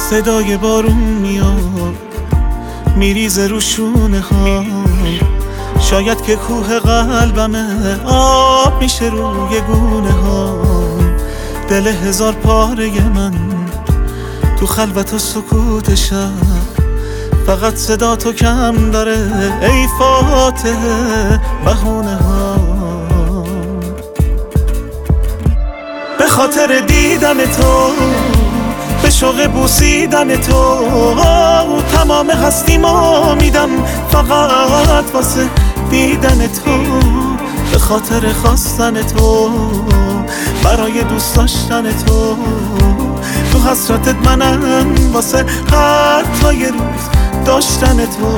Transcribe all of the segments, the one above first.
صدای بارون میاد میریزه رو شونه ها، شاید که کوه قلبمه آب میشه روی گونه ها. دل هزار پاره من تو خلوت و سکوت شب، فقط صدا تو کم داره ای فاتح بهونه ها. به خاطر دیدن تو، به شوق بوسیدن تو، تمام هستیمو میدم فقط واسه دیدن تو. به خاطر خواستن تو، برای دوست داشتن تو، تو حسرتت منم واسه حتی یه روز داشتن تو.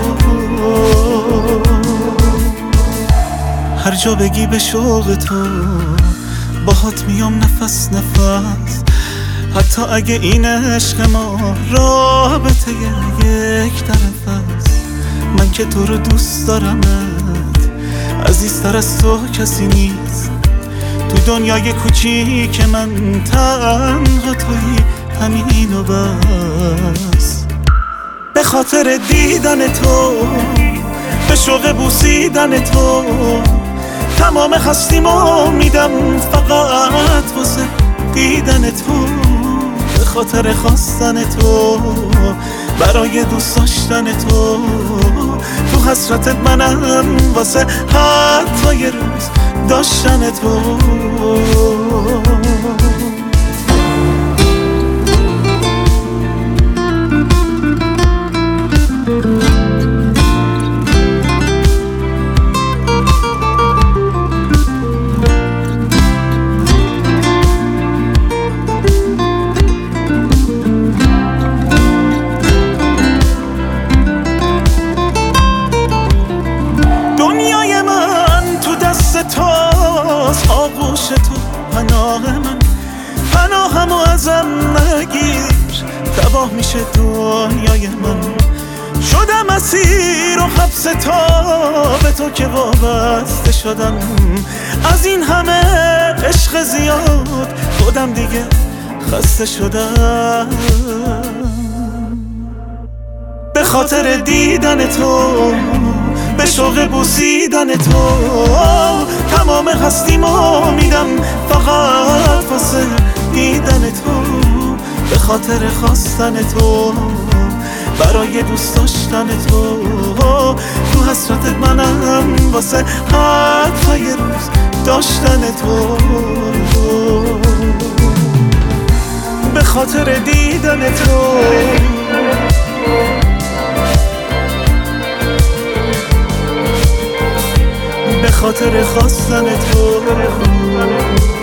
هر جا بگی به شوق تو، باهات میام نفس نفس، حتی اگه این عشق ما رابطه یک طرف است. من که تو رو دوست دارمت، عزیزتر از تو کسی نیست تو دنیای کوچیک من، تنها تویی همین و بس. به خاطر دیدن تو، به شوق بوسیدن تو، تمام هستیمو میدم فقط واسه دیدن تو. به خاطر خواستن تو، برای دوست داشتن تو، تو حسرتت منم واسه حتی یه روز داشتن تو. تاست آغوش تو پناه من، پناهمو ازم نگیر، تباه میشه دنیای من. شدم اسیر و حبس تا به تو که وابسته شدم، از این همه عشق زیاد خودم دیگه خسته شدم. به خاطر دیدن تو، به شوق بوسیدن تو، تمام هستیمو میدم فقط واسه دیدن تو. به خاطر خواستن تو، برای دوست داشتن تو، تو حسرتت منم واسه حتی یه روز داشتن تو. به خاطر دیدن تو، به خاطر خواستن تو.